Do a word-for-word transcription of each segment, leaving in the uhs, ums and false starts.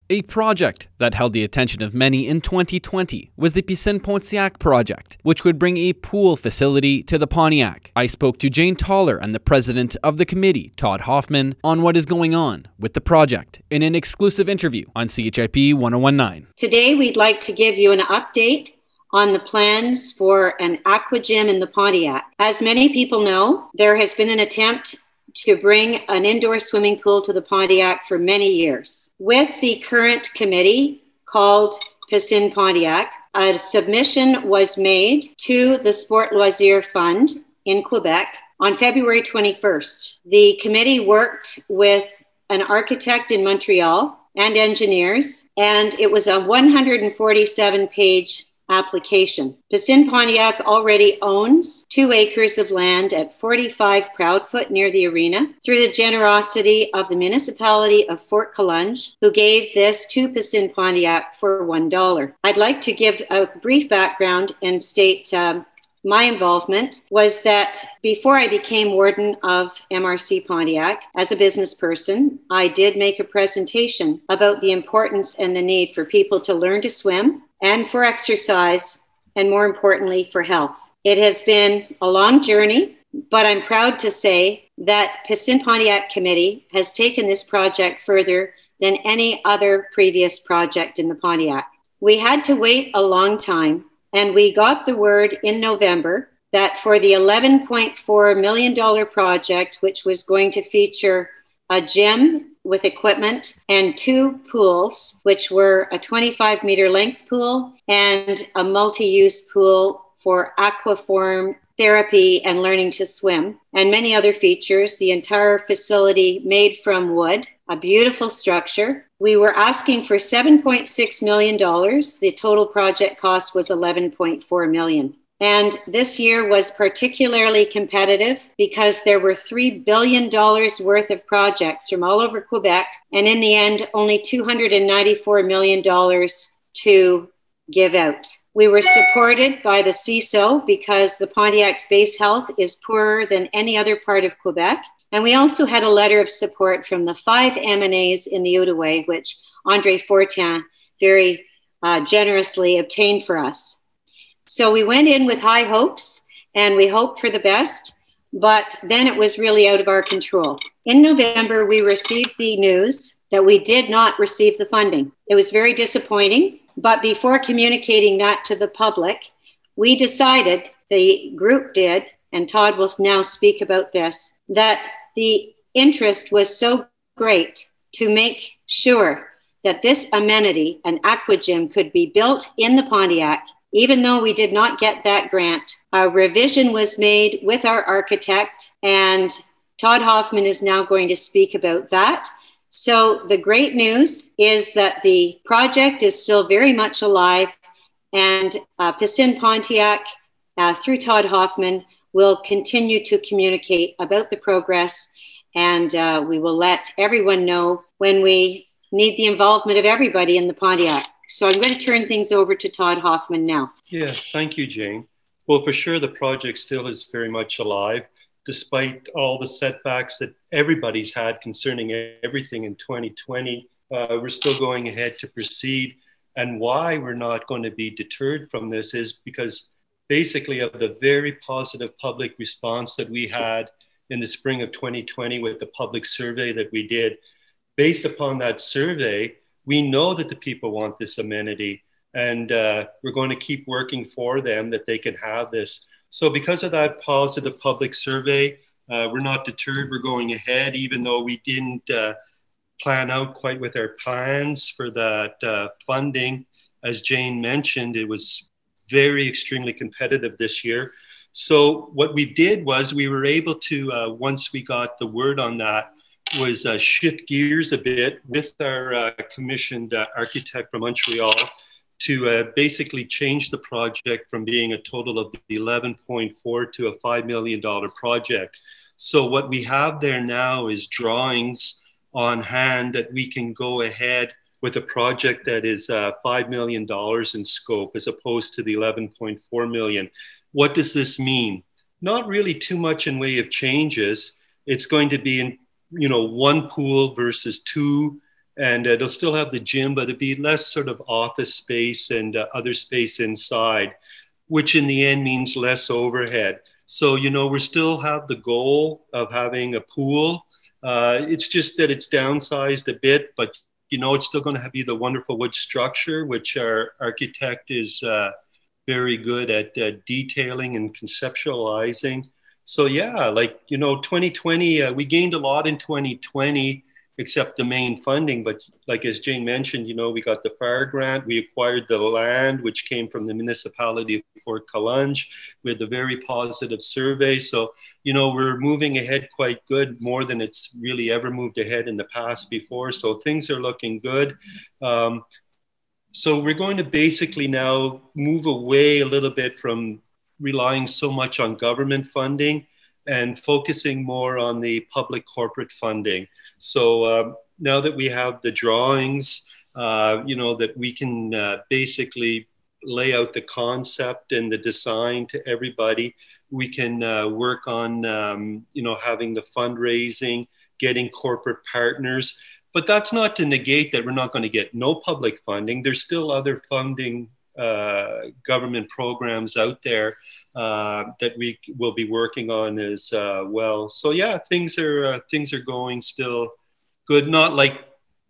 A project that held the attention of many in twenty twenty was the Piscine Pontiac project, which would bring a pool facility to the Pontiac. I spoke to Jane Toller and the president of the committee, Todd Hoffman, on what is going on with the project in an exclusive interview on C H I P one oh one point nine. Today, we'd like to give you an update on the plans for an aqua gym in the Pontiac. As many people know, there has been an attempt to bring an indoor swimming pool to the Pontiac for many years. With the current committee called Piscine Pontiac, a submission was made to the Sport Loisir Fund in Quebec on February twenty-first. The committee worked with an architect in Montreal and engineers, and it was a one hundred forty-seven page application. Piscine Pontiac already owns two acres of land at forty-five Proudfoot near the arena through the generosity of the municipality of Fort Collonges, who gave this to Piscine Pontiac for one dollar. I'd like to give a brief background and state um, my involvement was that before I became warden of M R C Pontiac, as a business person, I did make a presentation about the importance and the need for people to learn to swim and for exercise, and more importantly, for health. It has been a long journey, but I'm proud to say that Piscine Pontiac Committee has taken this project further than any other previous project in the Pontiac. We had to wait a long time, and we got the word in November that for the eleven point four million dollars project, which was going to feature a gym with equipment and two pools, which were a twenty-five meter length pool and a multi-use pool for aquaform therapy and learning to swim, and many other features. The entire facility made from wood, a beautiful structure. We were asking for seven point six million dollars. The total project cost was eleven point four million dollars. And this year was particularly competitive because there were three billion dollars worth of projects from all over Quebec. And in the end, only two hundred ninety-four million dollars to give out. We were supported by the C I S O because the Pontiac's base health is poorer than any other part of Quebec. And we also had a letter of support from the five M N As in the Outaouais, which Andre Fortin very uh, generously obtained for us. So we went in with high hopes and we hoped for the best, but then it was really out of our control. In November, we received the news that we did not receive the funding. It was very disappointing, but before communicating that to the public, we decided, the group did, and Todd will now speak about this, that the interest was so great to make sure that this amenity, an aqua gym, could be built in the Pontiac. Even though we did not get that grant, a revision was made with our architect, and Todd Hoffman is now going to speak about that. So the great news is that the project is still very much alive, and uh, Piscine Pontiac, uh, through Todd Hoffman, will continue to communicate about the progress, and uh, we will let everyone know when we need the involvement of everybody in the Pontiac. So I'm going to turn things over to Todd Hoffman now. Yeah, thank you, Jane. Well, for sure, the project still is very much alive, despite all the setbacks that everybody's had concerning everything in twenty twenty. Uh, we're still going ahead to proceed. And why we're not going to be deterred from this is because basically of the very positive public response that we had in the spring of twenty twenty with the public survey that we did. Based upon that survey, we know that the people want this amenity, and uh, we're going to keep working for them that they can have this. So because of that positive public survey, uh, we're not deterred. We're going ahead, even though we didn't uh, plan out quite with our plans for that uh, funding. As Jane mentioned, it was very extremely competitive this year. So what we did was we were able to, uh, once we got the word on that, was uh, shift gears a bit with our uh, commissioned uh, architect from Montreal to uh, basically change the project from being a total of eleven point four to a five million dollars project. So what we have there now is drawings on hand that we can go ahead with a project that is uh, five million dollars in scope as opposed to the eleven point four million dollars. What does this mean? Not really too much in way of changes. It's going to be in you know, one pool versus two, And uh, they'll still have the gym, but it'd be less sort of office space and uh, other space inside, which in the end means less overhead. So, you know, we still have the goal of having a pool. Uh, it's just that it's downsized a bit, but, you know, it's still going to be the wonderful wood structure, which our architect is uh, very good at uh, detailing and conceptualizing. So, yeah, like, you know, twenty twenty, uh, we gained a lot in twenty twenty, except the main funding. But like as Jane mentioned, you know, we got the fire grant, we acquired the land, which came from the municipality of Fort Collonge. We had the very positive survey. So, you know, we're moving ahead quite good, more than it's really ever moved ahead in the past before. So things are looking good. Um, so we're going to basically now move away a little bit from relying so much on government funding and focusing more on the public corporate funding. So uh, now that we have the drawings, uh, you know, that we can uh, basically lay out the concept and the design to everybody. We can uh, work on, um, you know, having the fundraising, getting corporate partners. But that's not to negate that we're not going to get no public funding. There's still other funding uh, government programs out there uh, that we will be working on as uh, well. So yeah, things are uh, things are going still good. Not like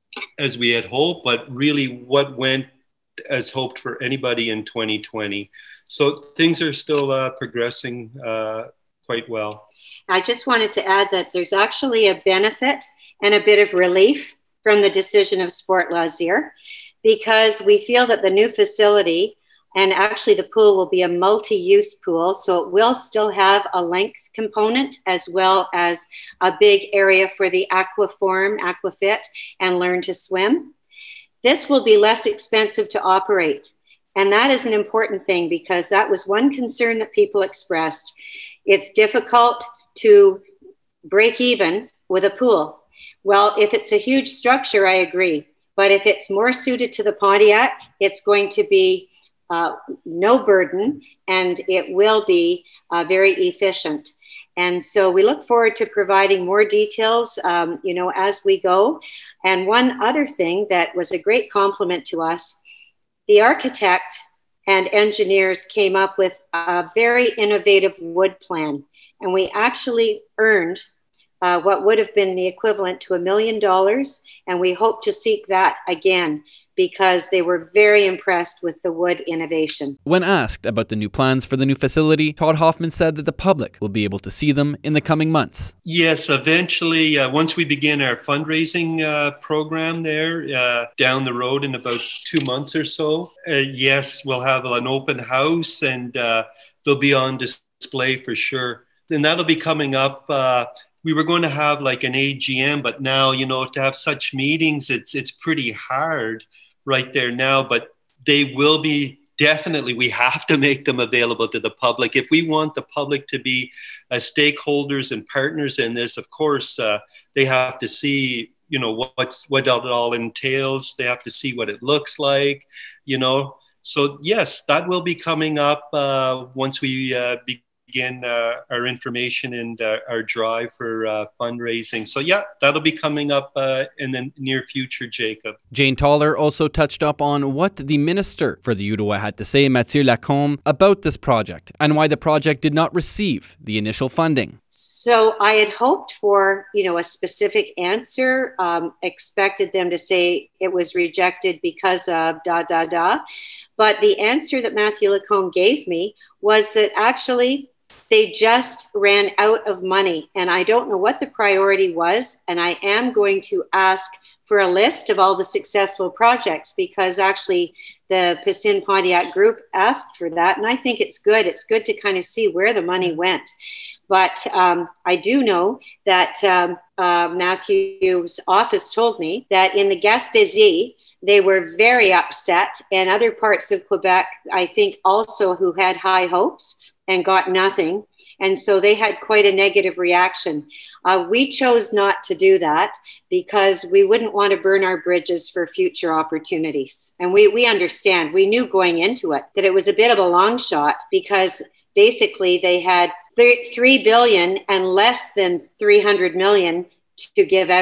as we had hoped, but really what went as hoped for anybody in twenty twenty. So things are still uh, progressing uh, quite well. I just wanted to add that there's actually a benefit and a bit of relief from the decision of Sport Loisir, because we feel that the new facility, and actually the pool will be a multi-use pool, so it will still have a length component as well as a big area for the Aquaform, Aquafit, and Learn to Swim. This will be less expensive to operate. And that is an important thing, because that was one concern that people expressed. It's difficult to break even with a pool. Well, if it's a huge structure, I agree. But if it's more suited to the Pontiac, it's going to be uh, no burden, and it will be uh, very efficient. And so we look forward to providing more details, um, you know, as we go. And one other thing that was a great compliment to us, the architect and engineers came up with a very innovative wood plan. And we actually earned uh, what would have been the equivalent to a million dollars. And we hope to seek that again, because they were very impressed with the wood innovation. When asked about the new plans for the new facility, Todd Hoffman said that the public will be able to see them in the coming months. Yes, eventually, uh, once we begin our fundraising uh, program there uh, down the road in about two months or so, uh, yes, we'll have an open house, and uh, they'll be on display for sure. And that'll be coming up. Uh, we were going to have like an A G M, but now, you know, to have such meetings, it's it's pretty hard right there now, but they will be definitely, we have to make them available to the public. If we want the public to be uh, stakeholders and partners in this, of course, uh, they have to see, you know, what's, what it all entails. They have to see what it looks like, you know. So yes, that will be coming up uh, once we uh, begin begin uh, our information and uh, our drive for uh, fundraising. So yeah, that'll be coming up uh, in the near future, Jacob. Jane Toller also touched up on what the Minister for the Outaouais had to say, Mathieu Lacombe, about this project and why the project did not receive the initial funding. So I had hoped for, you know, a specific answer, um, expected them to say it was rejected because of da, da, da. But the answer that Mathieu Lacombe gave me was that actually they just ran out of money. And I don't know what the priority was. And I am going to ask for a list of all the successful projects, because actually the Piscine Pontiac group asked for that. And I think it's good. It's good to kind of see where the money went. But um, I do know that um, uh, Matthew's office told me that in the Gaspésie, they were very upset, and other parts of Quebec, I think also, who had high hopes and got nothing. And so they had quite a negative reaction. Uh, we chose not to do that because we wouldn't want to burn our bridges for future opportunities. And we, we understand, we knew going into it that it was a bit of a long shot, because basically they had three billion and less than three hundred million to give out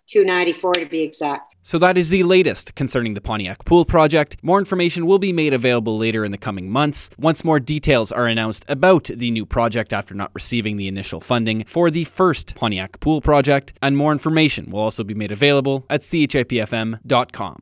two ninety-four to be exact. So that is the latest concerning the Pontiac Pool project. More information will be made available later in the coming months, once more details are announced about the new project after not receiving the initial funding for the first Pontiac Pool project, and more information will also be made available at C H I P F M dot com.